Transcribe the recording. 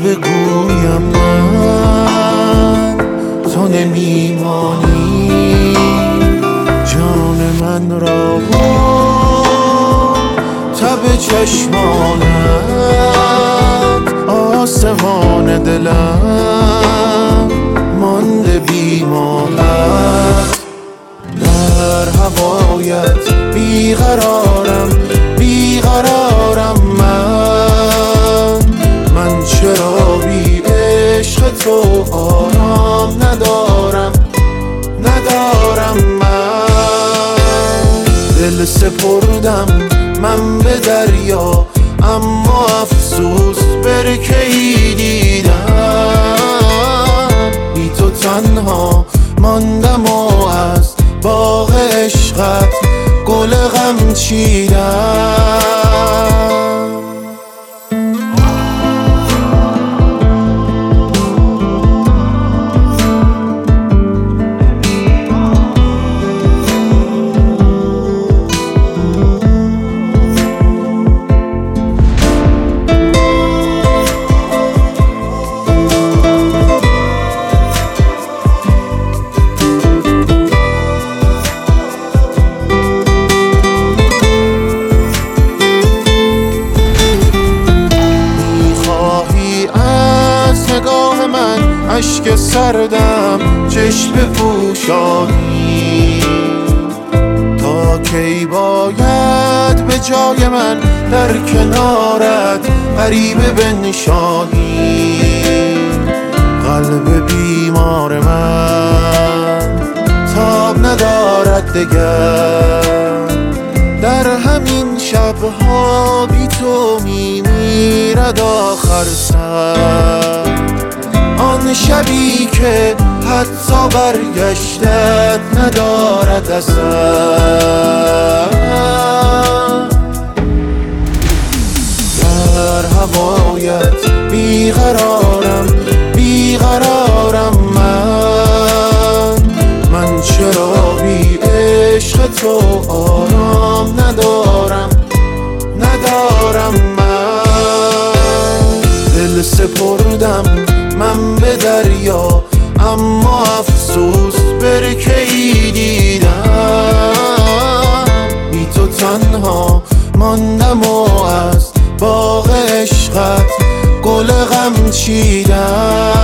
بگویم من تو نمیمانی جان من را و تب چشمانت آسمان دلم مانده بیمارت در هوایت بیقرارم بیقرارم من چرا بی عشق تو آرام ندارم من دل سپردم من به دریا اما افسوس برکی دیدم بی تو تنها ماندم و از باغ عشقت گل غم چیدم اشک سردم چشم بپوشانی تا کی باید به جای من در کنارت غریبه بنشانی قلب بیمار من تاب ندارد دگر در همین شبها بی تو میمیرد آخر سر آن شبی که حتی برگشتت ندارد اثر در هوایت بیقرارم بیقرارم من چرا بی عشق تو آرام ندارم من دل سپردم من به دریا اما افسوس برکی دیدم بی تو تنها ماندم و از باغ عشقت گل غم چیدم